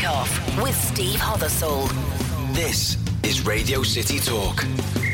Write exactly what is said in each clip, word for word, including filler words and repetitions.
Kickoff with Steve Hothersall. This is Radio City Talk.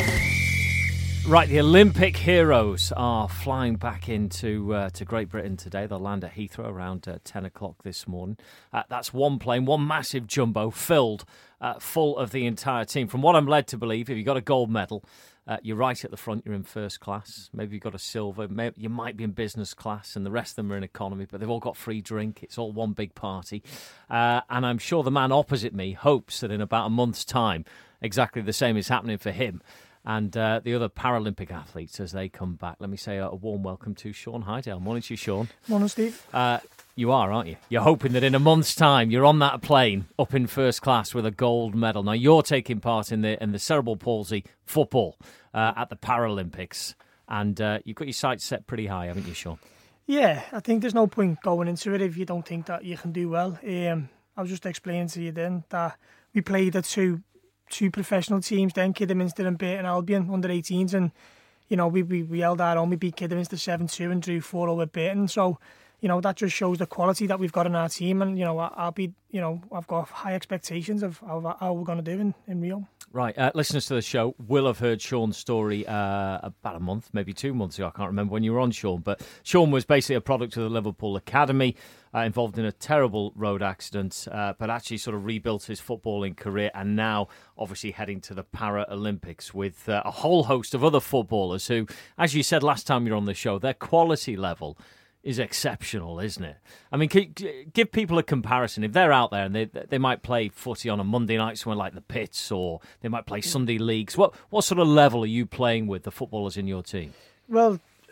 Right, the Olympic heroes are flying back into uh, to Great Britain today. They'll land at Heathrow around uh, ten o'clock this morning. Uh, that's one plane, one massive jumbo filled uh, full of the entire team. From what I'm led to believe, if you got a gold medal, uh, you're right at the front, you're in first class. Maybe you've got a silver, maybe you might be in business class, and the rest of them are in economy, but they've all got free drink. It's all one big party. Uh, and I'm sure the man opposite me hopes that in about a month's time, exactly the same is happening for him and uh, the other Paralympic athletes as they come back. Let me say a, a warm welcome to Sean Hydale. Morning to you, Sean. Morning, Steve. Uh, you are, aren't you? You're hoping that in a month's time you're on that plane up in first class with a gold medal. Now, you're taking part in the in the cerebral palsy football uh, at the Paralympics, and uh, you've got your sights set pretty high, haven't you, Sean? Yeah, I think there's no point going into it if you don't think that you can do well. Um, I was just explaining to you then that we played at two two professional teams then, Kidderminster and Burton Albion under eighteens, and you know we we, we held our own. We beat Kidderminster seven two and drew four over Burton, so you know that just shows the quality that we've got in our team, and you know I, I'll be you know I've got high expectations of how, how we're going to do in, in Rio. Right, uh, listeners to the show will have heard Sean's story uh, about a month, maybe two months ago. I can't remember when you were on, Sean, but Sean was basically a product of the Liverpool Academy, uh, involved in a terrible road accident, uh, but actually sort of rebuilt his footballing career, and now obviously heading to the Paralympics with uh, a whole host of other footballers who, as you said last time you were on the show, their quality level is exceptional, isn't it? I mean, give people a comparison. If they're out there and they they might play footy on a Monday night somewhere like the Pits, or they might play Sunday leagues, what what sort of level are you playing with the footballers in your team? Well,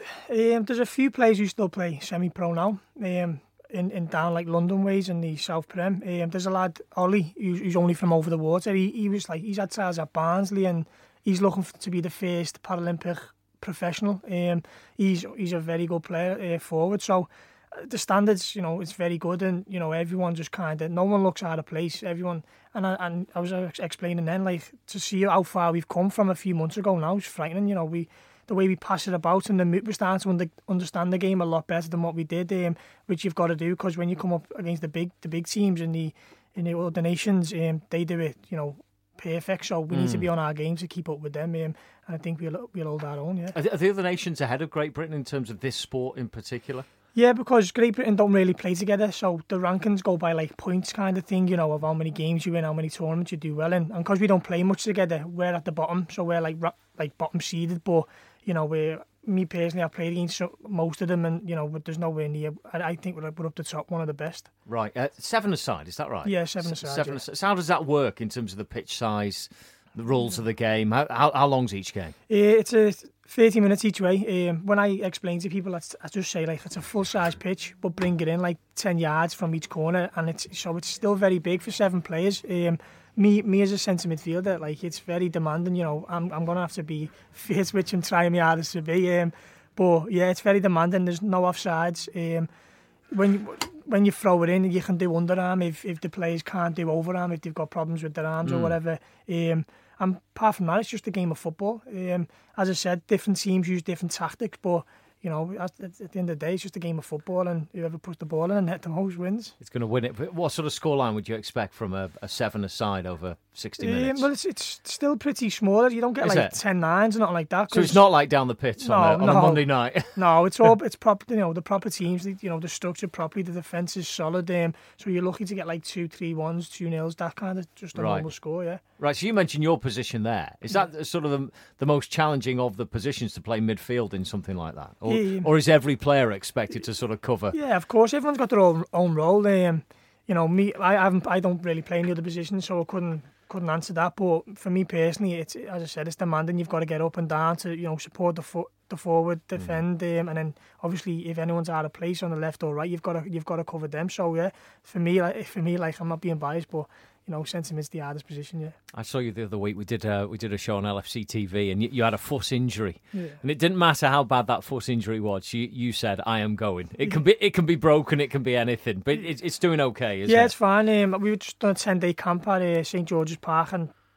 um, there's a few players who still play semi-pro now, um, in, in down like London ways in the South Prem. Um, there's a lad, Ollie, who's, who's only from over the water. He, he was like, he's had trials at Barnsley, and he's looking for, to be the first Paralympic professional. Um, he's he's a very good player uh, forward. So uh, the standards, you know, it's very good, and you know everyone just kind of no one looks out of place. Everyone, and I, and I was explaining then, like, to see how far we've come from a few months ago now is frightening. You know, we the way we pass it about, and the we're starting to under, understand the game a lot better than what we did. Um, which you've got to do, because when you come up against the big the big teams in the in the other nations, um, they do it, you know, perfect. So we mm. need to be on our game to keep up with them, um, and I think we'll we'll hold our own. Yeah. Are the, are the other nations ahead of Great Britain in terms of this sport in particular? Yeah, because Great Britain don't really play together, so the rankings go by like points kind of thing, you know, of how many games you win, how many tournaments you do well in, and because we don't play much together, we're at the bottom, so we're like like bottom seeded. But you know, we're me personally, I've played against most of them, and you know, but there's nowhere near. I think we're we're up the top, one of the best. Right, uh, seven aside, is that right? Yeah, seven aside. Seven yeah. aside. So how does that work in terms of the pitch size, the rules of the game? How how, how long's each game? Uh, it's a thirty minutes each way. Um, when I explain to people, I just say like it's a full size pitch, but bring it in like ten yards from each corner, and it's so it's still very big for seven players. Um, me me as a centre midfielder, like it's very demanding. You know, I'm I'm gonna have to be fit, which I'm trying my hardest to be. Um, but yeah, it's very demanding. There's no offsides. Um, when you, when you throw it in, you can do underarm if if the players can't do overarm, if they've got problems with their arms mm. or whatever. Um, and apart from that, it's just a game of football. Um, as I said, different teams use different tactics, but you know, at, at the end of the day, it's just a game of football, and whoever puts the ball in and hit the most wins. It's going to win it. But what sort of scoreline would you expect from a, a seven-a-side over sixty minutes? Um, well, it's it's still pretty small. You don't get Is like it? ten nines or nothing like that. So it's not like down the pit no, on, a, on no. a Monday night? No, it's all it's proper. You know, the proper teams. You know, they're structured properly. The defence is solid. Um, so you're lucky to get like two, three ones, two nils. That kind of just a right. normal score. Yeah. Right. So you mentioned your position there. Is that yeah. sort of the, the most challenging of the positions to play midfield in something like that, or, yeah. or is every player expected to sort of cover? Yeah, of course. Everyone's got their own, own role. Um, you know, me, I haven't, I don't really play in the other positions, so I couldn't couldn't answer that. But for me personally, it's as I said, it's demanding. You've got to get up and down to, you know, support the foot, the forward, defend, mm. um, and then obviously if anyone's out of place on the left or right, you've got to you've got to cover them. So yeah, for me, like for me, like I'm not being biased, but you know, sentiment's the hardest position. Yeah. I saw you the other week. We did uh, we did a show on L F C T V, and you, you had a foot injury, yeah. and it didn't matter how bad that foot injury was. You you said, "I am going." It can be it can be broken, it can be anything, but it, it's doing okay, isn't yeah, it? it's fine. Um, we were just on a ten day camp at uh, St George's Park, and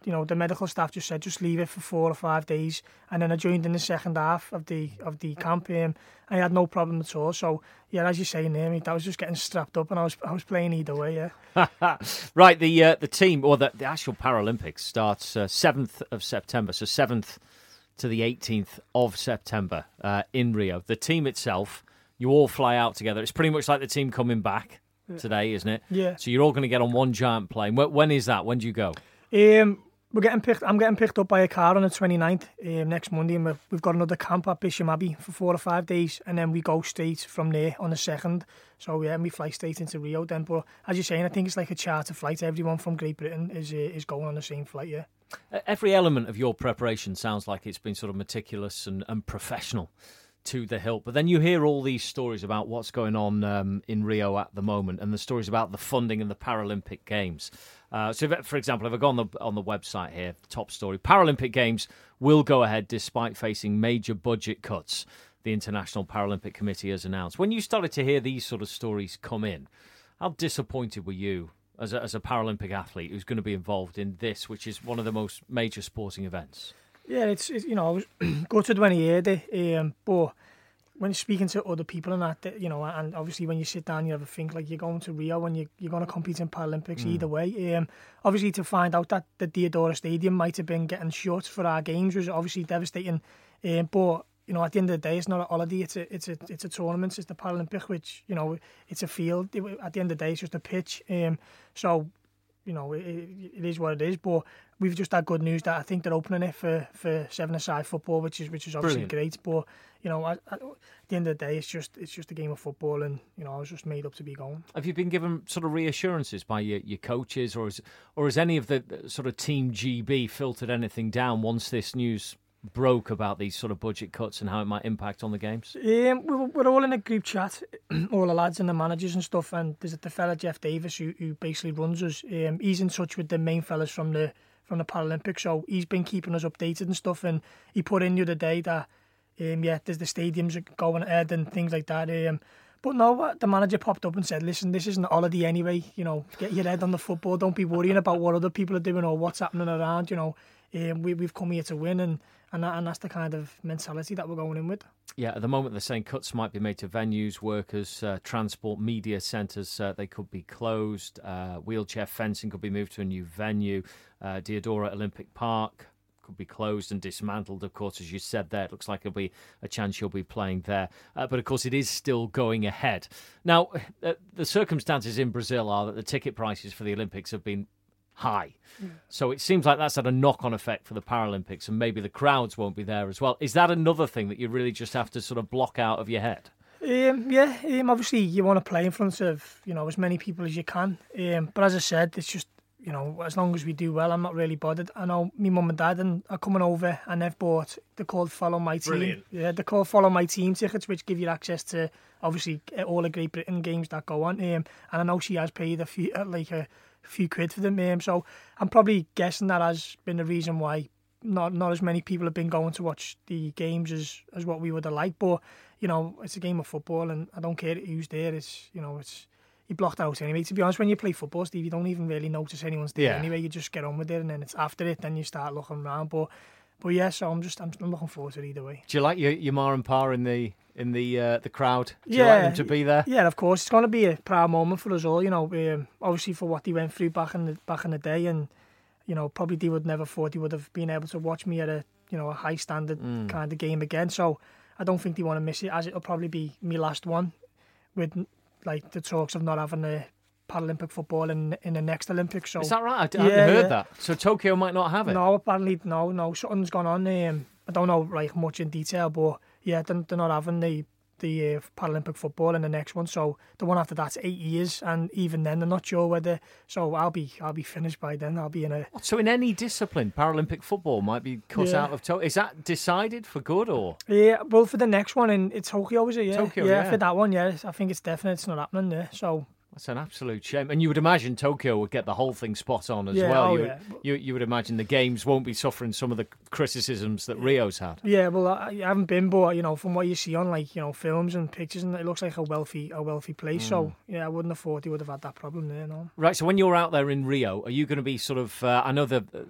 you know, the medical staff just said just leave it for four or five days, and then I joined in the second half of the of the camp. Um, I had no problem at all. So yeah, as you say, there, mate, I was just getting strapped up, and I was I was playing either way. Yeah. Right, the uh, the team or the the actual Paralympics starts uh, seventh of September, so seventh to the eighteenth of September uh, in Rio. The team itself, you all fly out together. It's pretty much like the team coming back today, isn't it? Yeah. So you're all going to get on one giant plane. When, when is that? When do you go? Um, we're getting picked. I'm getting picked up by a car on the twenty-ninth um, next Monday, and we've, we've got another camp at Bisham Abbey for four or five days, and then we go straight from there on the second. So yeah, and we fly straight into Rio then. But as you're saying, I think it's like a charter flight. Everyone from Great Britain is uh, is going on the same flight. Yeah. Every element of your preparation sounds like it's been sort of meticulous and, and professional to the hilt. But then you hear all these stories about what's going on um, in Rio at the moment, and the stories about the funding and the Paralympic Games. Uh, so, if, for example, if I go on the on the website here, top story: Paralympic Games will go ahead despite facing major budget cuts. The International Paralympic Committee has announced. When you started to hear these sort of stories come in, how disappointed were you as a, as a Paralympic athlete who's going to be involved in this, which is one of the most major sporting events? Yeah, it's, it's you know, I was gutted when I heard it, um, but when speaking to other people and that, you know, and obviously when you sit down, you have a think like you're going to Rio and you, you're going to compete in Paralympics mm. either way. Um, obviously to find out that the Deodora Stadium might have been getting shut for our games was obviously devastating. Um, but you know, at the end of the day, it's not a holiday. It's a it's a it's a tournament. It's the Paralympic, which you know, it's a field. At the end of the day, it's just a pitch. Um, so. You know, it, it is what it is, but we've just had good news that I think they're opening it for, for seven-a-side football, which is which is obviously Brilliant. great. But you know, at, at the end of the day, it's just it's just a game of football, and you know, I was just made up to be going. Have you been given sort of reassurances by your, your coaches, or is or has any of the sort of Team G B filtered anything down once this news broke about these sort of budget cuts and how it might impact on the games? Um, we're, we're all in a group chat, all the lads and the managers and stuff, and there's the fella Jeff Davis who, who basically runs us. Um, he's in touch with the main fellas from the from the Paralympics, so he's been keeping us updated and stuff, and he put in the other day that um, yeah, there's the stadiums going ahead and things like that. Um, but no, the manager popped up and said, listen, this isn't a holiday anyway, you know, get your head on the football, don't be worrying about what other people are doing or what's happening around, you know. Um, we, we've come here to win, and and, that, and that's the kind of mentality that we're going in with. Yeah, at the moment they're saying cuts might be made to venues, workers, uh, transport, media centres. Uh, they could be closed. Uh, wheelchair fencing could be moved to a new venue. Uh, Deodora Olympic Park could be closed and dismantled, of course, as you said there. It looks like there'll be a chance you'll be playing there. Uh, but, of course, it is still going ahead. Now, uh, the circumstances in Brazil are that the ticket prices for the Olympics have been high. Yeah. So it seems like that's had a knock-on effect for the Paralympics, and maybe the crowds won't be there as well. Is that another thing that you really just have to sort of block out of your head? Um, yeah, um, obviously you want to play in front of, you know, as many people as you can. Um, but as I said, it's just, you know, as long as we do well, I'm not really bothered. I know me mum and dad and are coming over, and they've bought, they're called Follow My Team. Brilliant. Yeah, they're called Follow My Team tickets, which give you access to, obviously, all the Great Britain games that go on. Um, and I know she has paid a few, like a few quid for them, um, so I'm probably guessing that has been the reason why not not as many people have been going to watch the games as, as what we would have liked. But you know, it's a game of football, and I don't care who's there. It's, you know, it's you blocked out anyway. To be honest, when you play football, Steve, you don't even really notice anyone's there yeah. anyway. You just get on with it, and then it's after it, then you start looking around. But but yeah, so I'm just I'm, I'm looking forward to it either way. Do you like your your ma and pa in the in the uh, the crowd? Do yeah, you like them to be there? Yeah, of course. It's going to be a proud moment for us all. You know, um, obviously for what they went through back in the back in the day, and you know, probably they would never thought they would have been able to watch me at a you know a high standard mm. kind of game again. So I don't think they want to miss it, as it'll probably be my last one, with like the talks of not having a Paralympic football in in the next Olympics. So is that right? I, d- yeah, I hadn't heard yeah. that. So Tokyo might not have it. No, apparently no, no. Something's gone on. Um, I don't know like much in detail, but yeah, they're, they're not having the the uh, Paralympic football in the next one. So the one after that's eight years, and even then they're not sure whether. So I'll be I'll be finished by then. I'll be in a. So in any discipline, Paralympic football might be cut yeah. out of Tokyo. Is that decided for good or? Yeah, well, for the next one in it's Tokyo, is it? Yeah, Tokyo, yeah, yeah. For that one, yeah, I think it's definite. It's not happening there. So. That's an absolute shame. And you would imagine Tokyo would get the whole thing spot on as yeah, well. Oh, you, yeah. you, you would imagine the games won't be suffering some of the criticisms that Rio's had. Yeah, well, I, I haven't been, but you know, from what you see on like you know films and pictures, and it looks like a wealthy, a wealthy place. Mm. So yeah, I wouldn't have thought he would have had that problem there. No. Right. So when you're out there in Rio, are you going to be sort of? Uh, I know the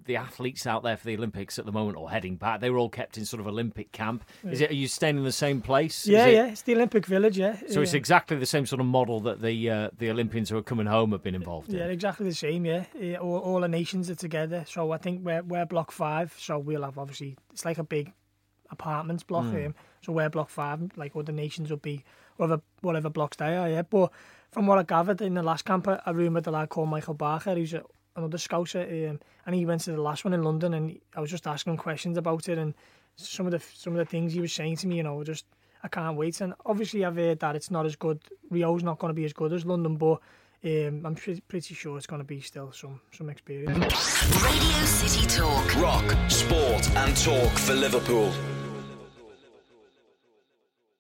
the athletes out there for the Olympics at the moment, or heading back, they were all kept in sort of Olympic camp. Is it? Are you staying in the same place? Yeah, it, yeah, it's the Olympic Village, yeah. So yeah. it's exactly the same sort of model that the uh, the Olympians who are coming home have been involved in? Yeah, exactly the same, yeah. yeah all, all the nations are together, so I think we're, we're block five, so we'll have, obviously, it's like a big apartments block, mm. um, so we're block five, like other nations would be, whatever, whatever blocks they are, yeah. But from what I gathered in the last camp, I roomed with a lad called Michael Barker, who's a, another scouser, um, and he went to the last one in London, and I was just asking questions about it, and some of the some of the things he was saying to me, you know, just I can't wait. And obviously I've heard that it's not as good, Rio's not going to be as good as London, but um, I'm pretty, pretty sure it's going to be still some some experience. Radio City Talk. Rock, sport and talk for Liverpool.